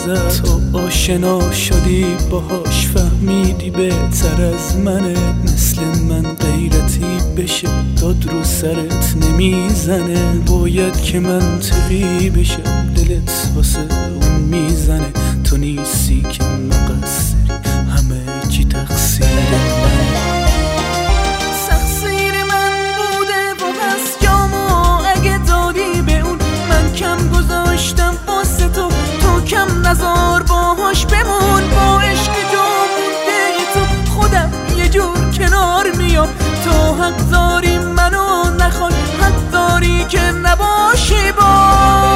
ازت، تو آشنا شدی باهاش فهمیدی بهتر از منه، مثل من غیرتی بشه داد رو سرت نمیزنه، باید که منطقی بشم دلت واسه اون میزنه، تو نیستی که مقصری همه چی تقصیر منه. تقصیر من بوده و پس جامو اگه دادی به اون، من کم گذاشتم واسه تو، تو کم نزار باهاش بمون، با عشق جامونده تو خودم یه جور کنار میام، تو حق داری منو نخوای، حق داری که نباشی با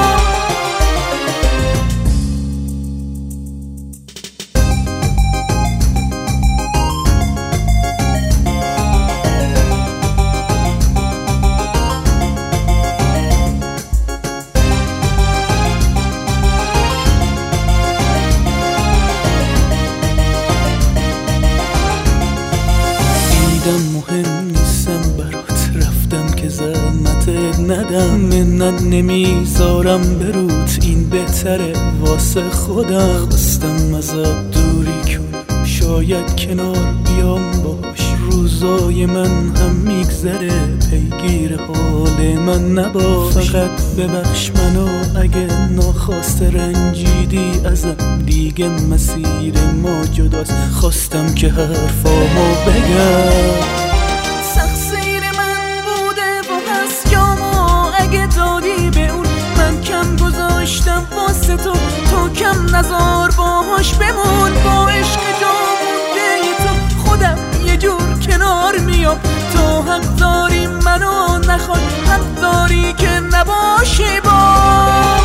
مهم نیستم برات، رفتم که زحمت ندم، منت نمیذارم بروت، این بهتره واسه خودم، خواستم ازت دوری کنم شاید کنار بیام باش، روزای من هم میگذره پیگیر حال من نباش، فقط ببخش منو اگه ناخواسته رنجیدی ازم، دیگه مسیر ما جداست، خواستم که حرفامو بگم. تقصیر من بوده و پس جامو اگه دادی به اون، من کم گذاشتم واسه تو، تو کم نزار باهاش بمون، با عشق جامونده تو خودم یه جور کنار میام، تو حق داری منو نخوای، حق داری که نباشی با